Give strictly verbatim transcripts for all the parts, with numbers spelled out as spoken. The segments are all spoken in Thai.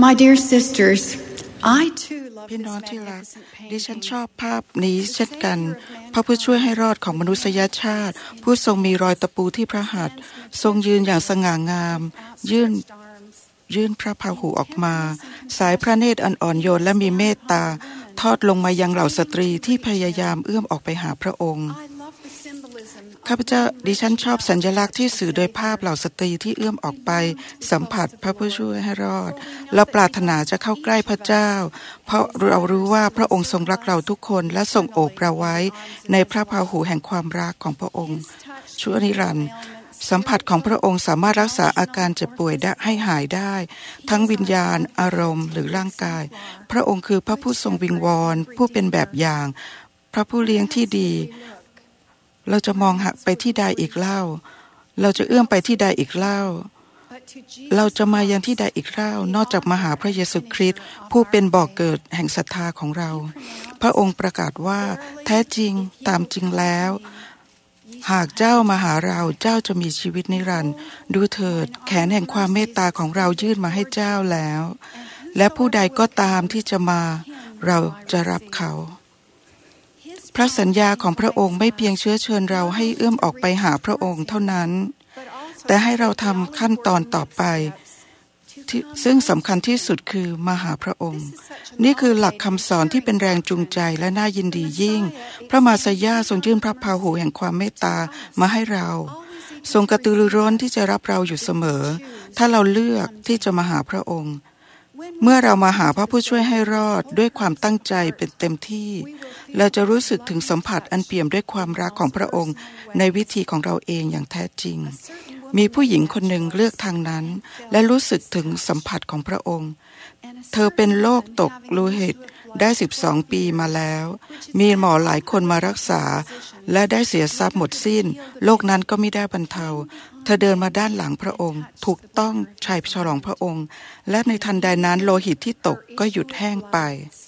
My dear sisters, I too love พี่ this น้องที่รัก magnificent ดิฉัน painting. ชอบภาพนี้เช่นกันพระผู้ช่วยให้รอดของมนุษยชาติผู้ทรงมีรอยตะปูที่พระหัตถ์ทรงยืนอย่างสง่างามยื่นยื่นพระพหูออกมาสายพระเนตรอันอ่อนโยนและมีเมตตาทอดลงมายังเหล่าสตรีที่พยายามเอื้อมออกไปหาพระองค์ข้าพเจ้าดิฉันชอบสัญลักษณ์ที่สื่อโดยภาพเหล่าสตรีที่เอื้อมออกไปสัมผัสพระผู้ช่วยให้รอดและปรารถนาจะเข้าใกล้พระเจ้าเพราะเรารู้ว่าพระองค์ทรงรักเราทุกคนและทรงโอบเราไว้ในพระพหูแห่งความรักของพระองค์ชั่วนิรันดร์สัมผัสของพระองค์สามารถรักษาอาการเจ็บป่วยให้หายได้ทั้งวิญญาณอารมณ์หรือร่างกายพระองค์คือพระผู้ทรงวิงวอนผู้เป็นแบบอย่างพระผู้เลี้ยงที่ดีเราจะมองหาไปที่ใดอีกเล่าเราจะเอื้อมไปที่ใดอีกเล่าเราจะมายังที่ใดอีกเล่านอกจากมาหาพระเยซูคริสต์ผู้เป็นบ่อเกิดแห่งศรัทธาของเราพระองค์ประกาศว่าแท้จริงตามจริงแล้วหากเจ้ามาหาเราเจ้าจะมีชีวิตนิรันดร์ดูเถิดแขนแห่งความเมตตาของเรายื่นมาให้เจ้าแล้วและผู้ใดก็ตามที่จะมาเราจะรับเขาพระสัญญาของพระองค์ไม่เพียงเชื้อเชิญเราให้เอื้อมออกไปหาพระองค์เท่านั้นแต่ให้เราทำขั้นตอนต่อไปซึ่งสำคัญที่สุดคือมาหาพระองค์นี่คือหลักคำสอนที่เป็นแรงจูงใจและน่ายินดียิ่งพระมาสยาทรงยื่นพระพหูแห่งความเมตตามาให้เราทรงกระตือรือร้นที่จะรับเราอยู่เสมอถ้าเราเลือกที่จะมาหาพระองค์เมื่อเรามาหาพระผู้ช่วยให้รอดด้วยความตั้งใจเป็นเต็มที่เราจะรู้สึกถึงสัมผัสอันเปี่ยมด้วยความรักของพระองค์ในวิธีของเราเองอย่างแท้จริงมีผู้หญิงคนหนึ่งเลือกทางนั้นและรู้สึกถึงสัมผัสของพระองค์เธอเป็นโรคตกโลหิตได้สิบสองปีมาแล้วมีหมอหลายคนมารักษาและได้เสียทรัพย์หมดสิ้นโรคนั้นก็ไม่ได้บรรเทาเธอเดินมาด้านหลังพระองค์ถูกต้องชัยฉลองพระองค์และในทันใดนั้นโลหิตที่ตกก็หยุดแห้งไป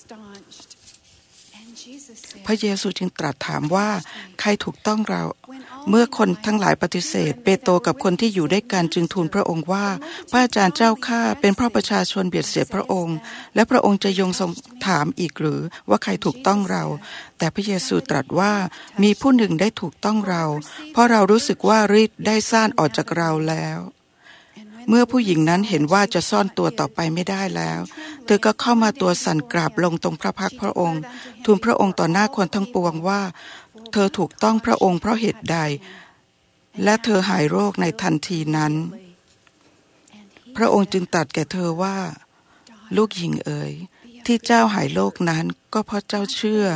พระเยซูจึงตรัสถามว่าใครถูกต้องเราเมื่อคนทั้งหลายปฏิเสธเปโตรกับคนที่อยู่ด้วยกันจึงทูลพระองค์ว่าพระอาจารย์เจ้าข้าเป็นเพราะประชาชนเบียดเสียดพระองค์และพระองค์จะยงทรงถามอีกหรือว่าใครถูกต้องเราแต่พระเยซูตรัสว่ามีผู้หนึ่งได้ถูกต้องเราเพราะเรารู้สึกว่าฤทธิ์ได้ซ่านออกจากเราแล้วเมื่อผู้หญิงนั้นเห็นว่าจะซ่อนตัวต่อไปไม่ได้แล้วเธอก็เข้ามาตัวสั่นกราบลงตรงพระพักพระองค์ทูลพระองค์ต่อหน้าคนทั้งปวงว่าเธอถูกต้องพระองค์เพราะเหตุใดและเธอหายโรคในทันทีนั้นพระองค์จึงตรัสแก่เธอว่าลูกหญิงเอ๋ยที่เจ้าหายโรคนั้นก็เพราะเจ้าเชื่อ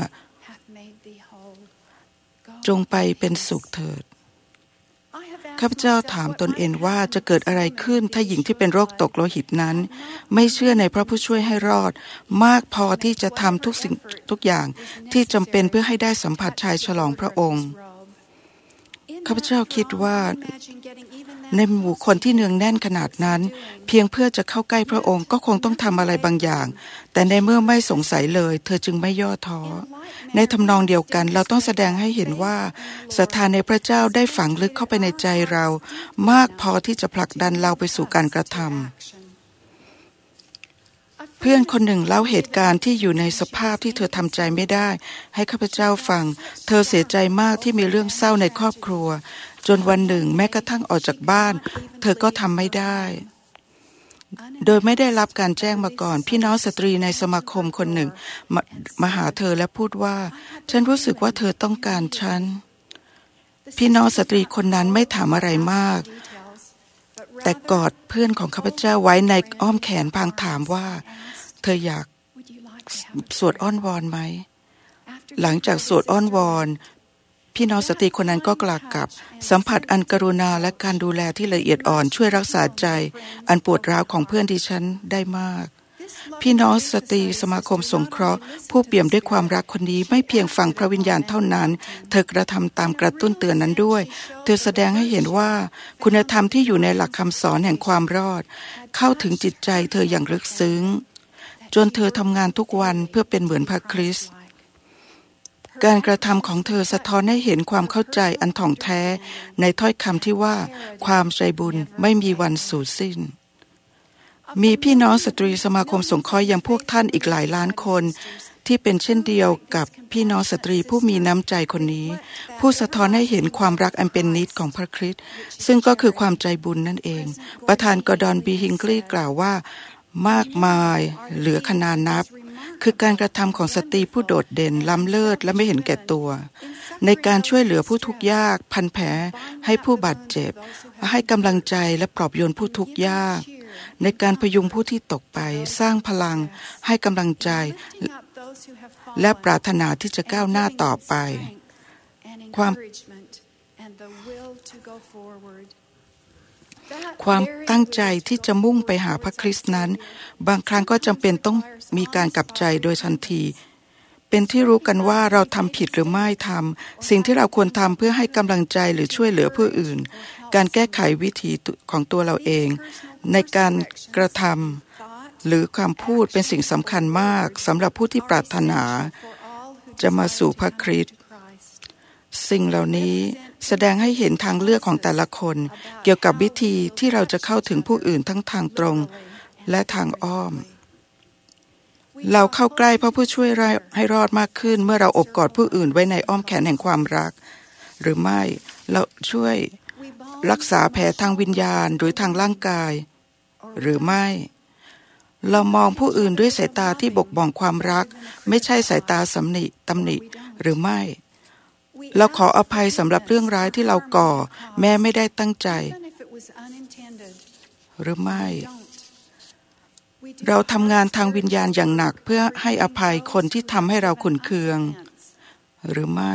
จงไปเป็นสุขเถิดข้าพเจ้าถามตนเองว่าจะเกิดอะไรขึ้นถ้าหญิงที่เป็นโรคตกโลหิตนั้นไม่เชื่อในพระผู้ช่วยให้รอดมากพอที่จะทำทุกสิ่งทุกอย่างที่จำเป็นเพื่อให้ได้สัมผัสชายฉลองพระองค์ข้าพเจ้าคิดว่าในหมู่คนที่เนืองแน่นขนาดนั้นเพียงเพื่อจะเข้าใกล้พระองค์ก็คงต้องทำอะไรบางอย่างแต่ในเมื่อไม่สงสัยเลยเธอจึงไม่ย่อท้อในทำนองเดียวกันเราต้องแสดงให้เห็นว่าศรัทธาในพระเจ้าได้ฝังลึกเข้าไปในใจเรามากพอที่จะผลักดันเราไปสู่การกระทำเพื่อนคนหนึ่งเล่าเหตุการณ์ที่อยู่ในสภาพที่เธอทำใจไม่ได้ให้ข้าพเจ้าฟังเธอเสียใจมากที่มีเรื่องเศร้าในครอบครัวจนวันหนึ่งแม้กระทั่งออกจากบ้านเธอก็ทำไม่ได้โดยไม่ได้รับการแจ้งมาก่อนพี่น้องสตรีในสมาคมคนหนึ่งมามาหาเธอและพูดว่าฉันรู้สึกว่าเธอต้องการฉันพี่น้องสตรีคนนั้นไม่ถามอะไรมากแต่กอดเพื่อนของข้าพเจ้าไว้ในอ้อมแขนพลางถามว่าเธออยากสวดอ้อนวอนไหมหลังจากสวดอ้อนวอนพี่น้องสตรีคนนั้นก็กล่าวกับสัมผัสอันกรุณาและการดูแลที่ละเอียดอ่อนช่วยรักษาใจอันปวดร้าวของเพื่อนดิฉันได้มากพี่น้องสตรีสมาคมสงเคราะห์ผู้เปี่ยมด้วยความรักคนนี้ไม่เพียงฟังพระวิญญาณเท่านั้นเธอกระทำตามกระตุ้นเตือนนั้นด้วยเธอแสดงให้เห็นว่าคุณธรรมที่อยู่ในหลักคำสอนแห่งความรอดเข้าถึงจิตใจเธออย่างลึกซึ้งจนเธอทำงานทุกวันเพื่อเป็นเหมือนพระคริสต์การกระทำของเธอสะท้อนให้เห็นความเข้าใจอันถ่องแท้ในถ้อยคำที่ว่าความใจบุญไม่มีวันสูญสิ้นมีพี่น้องสตรีสมาคมสงเคราะห์ยังพวกท่านอีกหลายล้านคนที่เป็นเช่นเดียวกับพี่น้องสตรีผู้มีน้ำใจคนนี้ผู้สะท้อนให้เห็นความรักอันเป็นนิจของพระคริสต์ซึ่งก็คือความใจบุญนั่นเองประธานกอร์ดอนบีฮิงกลีย์กล่าวว่ามากมายเหลือขนานับคือการกระทำของสตรีผู้โดดเด่นล้ำเลิศและไม่เห็นแก่ตัวในการช่วยเหลือผู้ทุกข์ยากพันแผลให้ผู้บาดเจ็บให้กำลังใจและปลอบโยนผู้ทุกข์ยากในการพยุงผู้ที่ตกไปสร้างพลังให้กำลังใจและปรารถนาที่จะก้าวหน้าต่อไปความความตั้งใจที่จะมุ่งไปหาพระคริสต์นั้นบางครั้งก็จำเป็นต้องมีการกลับใจโดยทันทีเป็นที่รู้กันว่าเราทำผิดหรือไม่ทำสิ่งที่เราควรทำเพื่อให้กำลังใจหรือช่วยเหลือผู้อื่นการแก้ไขวิธีของตัวเราเองในการกระทำหรือความพูดเป็นสิ่งสำคัญมากสำหรับผู้ที่ปรารถนาจะมาสู่พระคริสต์สิ่งเหล่านี้แสดงให้เห็นทางเลือกของแต่ละคนเกี่ยวกับวิธีที่เราจะเข้าถึงผู้อื่นทั้งทางตรงและทางอ้อมเราเข้าใกล้พระผู้ช่วยให้รอดมากขึ้นเมื่อเราอบกอดผู้อื่นไว้ในอ้อมแขนแห่งความรักหรือไม่เราช่วยรักษาแผลทางวิญญาณหรือทางร่างกายหรือไม่เรามองผู้อื่นด้วยสายตาที่บกบ่องความรักไม่ใช่สายตาสำนิตำหนิหรือไม่เราขออภัยสำหรับเรื่องร้ายที่เราก่อแม้ไม่ได้ตั้งใจหรือไม่เราทำงานทางวิญญาณอย่างหนักเพื่อให้อภัยคนที่ทำให้เราขุ่นเคืองหรือไม่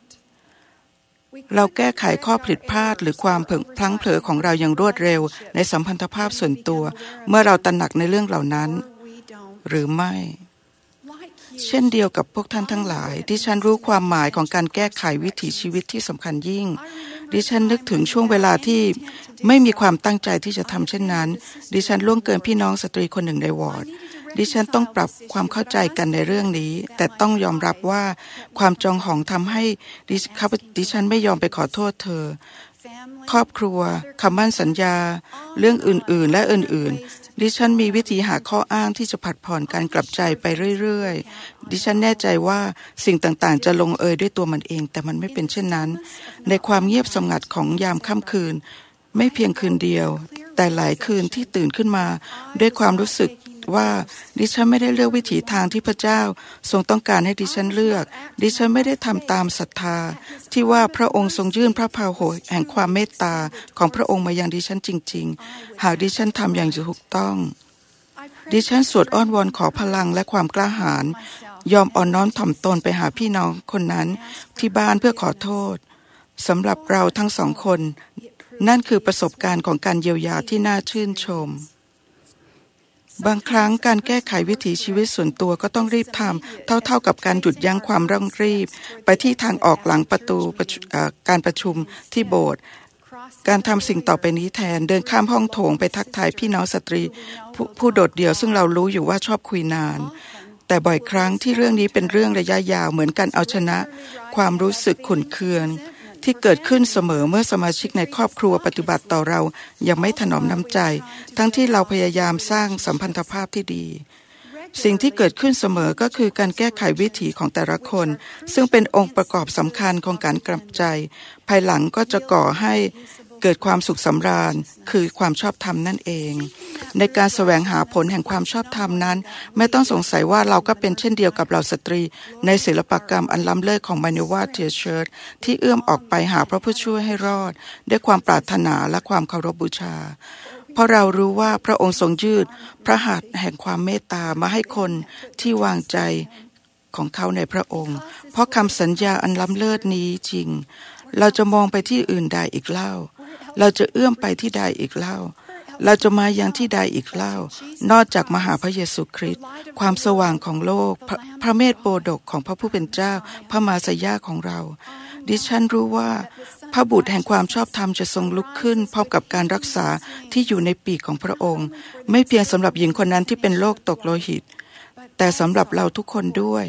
เราแก้ไขข้อผิดพลาดหรือความพลั้งเผลอของเราอย่างรวดเร็วในสัมพันธภาพส่วนตัวเมื่อเราตระหนักในเรื่องเหล่านั้นหรือไม่เช่นเดียวกับพวกท่านทั้งหลายดิฉันรู้ความหมายของการแก้ไขวิถีชีวิตที่สำคัญยิ่งดิฉันนึกถึงช่วงเวลาที่ไม่มีความตั้งใจที่จะทำเช่นนั้นดิฉันล่วงเกินพี่น้องสตรีคนหนึ่งในวอร์ดดิฉันต้องปรับความเข้าใจกันในเรื่องนี้แต่ต้องยอมรับว่าความจองหองทำให้ดิฉันไม่ยอมไปขอโทษเธอครอบครัวคำมั่นสัญญาเรื่องอื่นๆและอื่นๆดิฉันมีวิธีหาข้ออ้างที่จะผัดผ่อนการกลับใจไปเรื่อยๆดิฉันแน่ใจว่าสิ่งต่างๆจะลงเอยด้วยตัวมันเองแต่มันไม่เป็นเช่นนั้นในความเงียบสงัดของยามค่ำคืนไม่เพียงคืนเดียวแต่หลายคืนที่ตื่นขึ้นมาด้วยความรู้สึกว่าดิฉันไม่ได้เลือกวิถีทางที่พระเจ้าทรงต้องการให้ดิฉันเลือกดิฉันไม่ได้ทำตามศรัทธาที่ว่าพระองค์ทรงยื่นพระพาโหยแห่งความเมตตาของพระองค์มายังดิฉันจริงๆหากดิฉันทำอย่างถูกต้องดิฉันสวดอ้อนวอนขอพลังและความกล้าหาญยอมอ่อนน้อมถ่อมตนไปหาพี่น้องคนนั้นที่บ้านเพื่อขอโทษสำหรับเราทั้งสองคนนั่นคือประสบการณ์ของการเยียวยาที่น่าชื่นชมบางครั้งการแก้ไขวิถีชีวิตส่วนตัวก็ต้องรีบทำเท่าๆกับการหยุดยั้งความเร่งรีบไปที่ทางออกหลังประตูการประชุมที่โบสถ์การทำสิ่งต่อไปนี้แทนเดินข้ามห้องโถงไปทักทายพี่น้องสตรีผู้โดดเดี่ยวซึ่งเรารู้อยู่ว่าชอบคุยนานแต่บ่อยครั้งที่เรื่องนี้เป็นเรื่องระยะยาวเหมือนกันเอาชนะความรู้สึกขุ่นเคืองที่เกิดขึ้นเสมอเมื่อสมาชิกในครอบครัวปฏิบัติต่อเรายังไม่ถนอมน้ำใจทั้งที่เราพยายามสร้างสัมพันธภาพที่ดีสิ่งที่เกิดขึ้นเสมอก็คือการแก้ไขวิถีของแต่ละคนซึ่งเป็นองค์ประกอบสำคัญของการกลับใจภายหลังก็จะก่อให้เกิดความสุขสำราญคือความชอบธรรมนั่นเองในการแสวงหาผลแห่งความชอบธรรมนั้นไม่ต้องสงสัยว่าเราก็เป็นเช่นเดียวกับเหล่าสตรีในศิลปกรรมอันล้ำเลิศของมานิวาเทียเชิร์ชที่เอื้อมออกไปหาพระผู้ช่วยให้รอดด้วยความปรารถนาและความเคารพบูชาเพราะเรารู้ว่าพระองค์ทรงยืดพระหัตถ์แห่งความเมตตามาให้คนที่วางใจของเขาในพระองค์เพราะคำสัญญาอันล้ำเลิศนี้จริงเราจะมองไปที่อื่นใดอีกเล่าเราจะเอื้อมไปที่ใดอีกเล่าเราจะมายังที่ใดอีกเล่านอกจากมาหาพระเยซูคริสต์ความสว่างของโลก พระ, พระเมธโปรดกของพระผู้เป็นเจ้าพระมาสยาของเราดิฉันรู้ว่าพระบุตรแห่งความชอบธรรมจะทรงลุกขึ้นพร้อมกับการรักษาที่อยู่ในปีกของพระองค์ไม่เพียงสำหรับหญิงคนนั้นที่เป็นโรคตกโลหิตแต่สำหรับเราทุกคนด้วย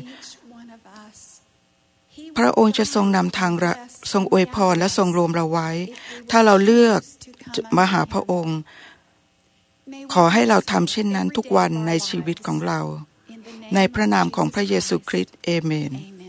พระองค์จะทรงนำทางทรงอวยพรและทรงรวมเราไว้ถ้าเราเลือกมาหาพระองค์ขอให้เราทำเช่นนั้นทุกวันในชีวิตของเราในพระนามของพระเยซูคริสต์เอเมน